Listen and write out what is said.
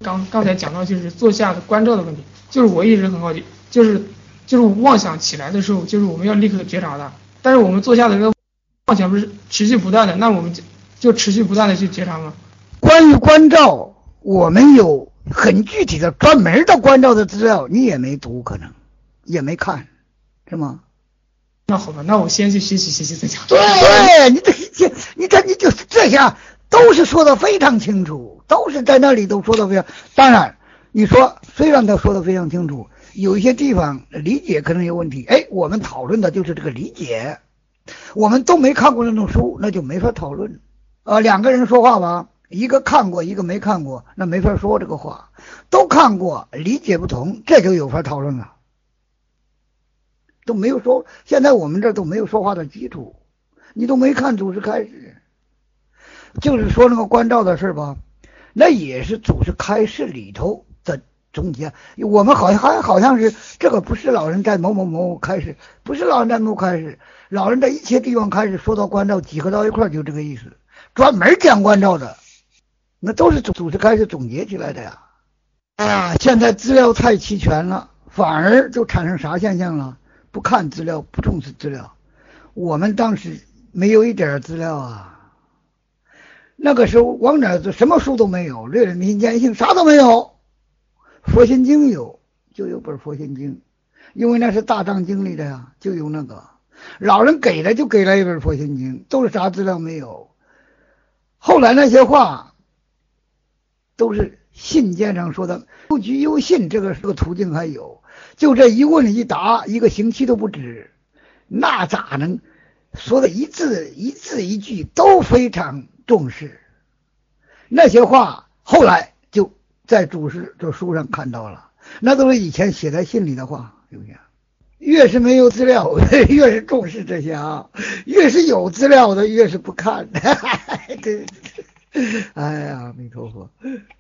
刚才讲到就是座下的关照的问题，就是我一直很好奇，就是妄想起来的时候，就是我们要立刻觉察的，但是我们座下的这个妄想不是持续不断的，那我们就持续不断的去觉察吗？ 关于关照，我们有很具体的专门的关照的资料，你也没读，可能也没看，是吗？ 那好吧，那我先去学习再讲。 对，你就这下都是说的非常清楚，都是在那里都说的非常。当然，你说虽然他说的非常清楚，有一些地方理解可能有问题。哎，我们讨论的就是这个理解，我们都没看过那种书，那就没法讨论。两个人说话吧，一个看过，一个没看过，那没法说这个话。都看过，理解不同，这就有法讨论了。都没有说，现在我们这都没有说话的基础，你都没看祖师开示，就是说那个关照的事吧，那也是祖师开示里头的总结。我们好像是这个不是老人在某某某开示，不是老人在某开示，老人在一切地方开始说到关照，集合到一块就这个意思。专门讲关照的，那都是祖师开始总结起来的呀。现在资料太齐全了，反而就产生啥现象了？不看资料，不重视资料。我们当时没有一点资料啊，那个时候往哪走，什么书都没有，略人民间性啥都没有。佛心经有，就有本佛心经，因为那是大藏经里的呀，就有那个老人给了，就给了一本佛心经，都是啥资料没有。后来那些话都是信件上说的，不拘优信这个途径还有，就这一问一答，一个星期都不止，那咋能说的一字一句都非常重视？那些话后来就在祖师这书上看到了，那都是以前写在信里的话，对不对？越是没有资料，越是重视这些啊；越是有资料的，越是不看。对，哎呀，阿弥陀佛。